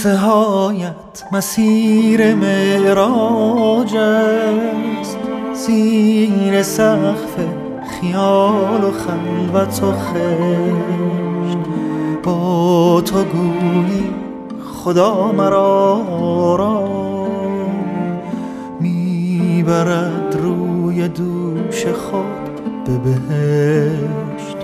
بوسه هایت مسیر معراج است، زیر سقف خیال و خلوت و خشت. با تو گویی خدا مرا آرام میبرد روی دوش خود به بهشت.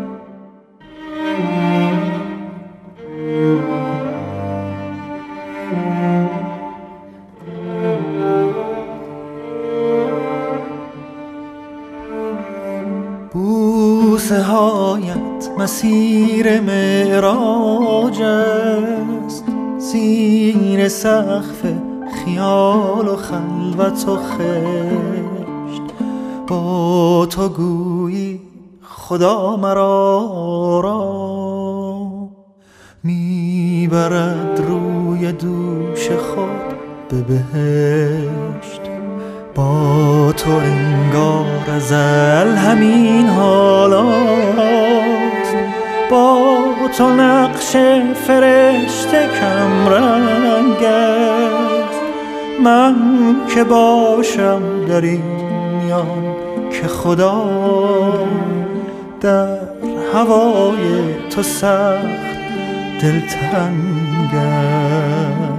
بوسه هایت مسیر معراج است، زیر سقف خیال و خلوت و خشت. با تو گویی خدا مرا آرام میبرد روی دوش خود به بهشت. با تو انگار ازل همین حالاست، با تو نقش فرشته کم رنگ است. من که باشم در این میان که خدا در هوای تو سخت دلتنگ است.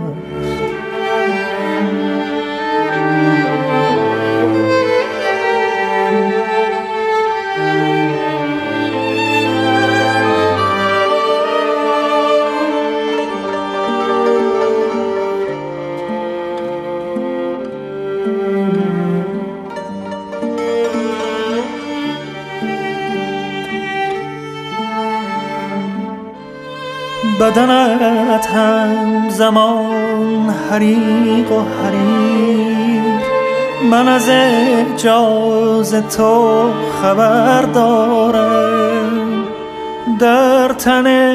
بدنت هم زمان حریق و حریر، من از اعجاز تو خبر دارم. در تن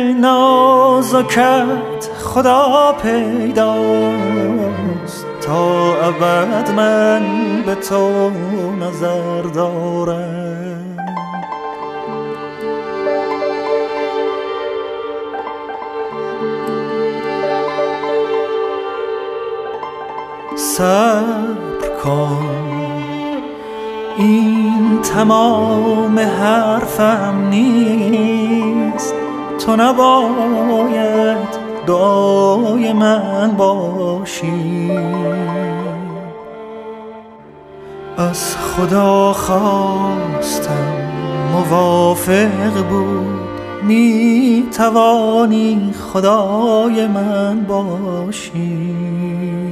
نازکت خدا پیداست، تا ابد من به تو نظر دارم. صبر کن، این تمام حرفم نیست. تو نباید دعای من باشی، از خدا خواستم موافق بود. می توانی خدای من باشی.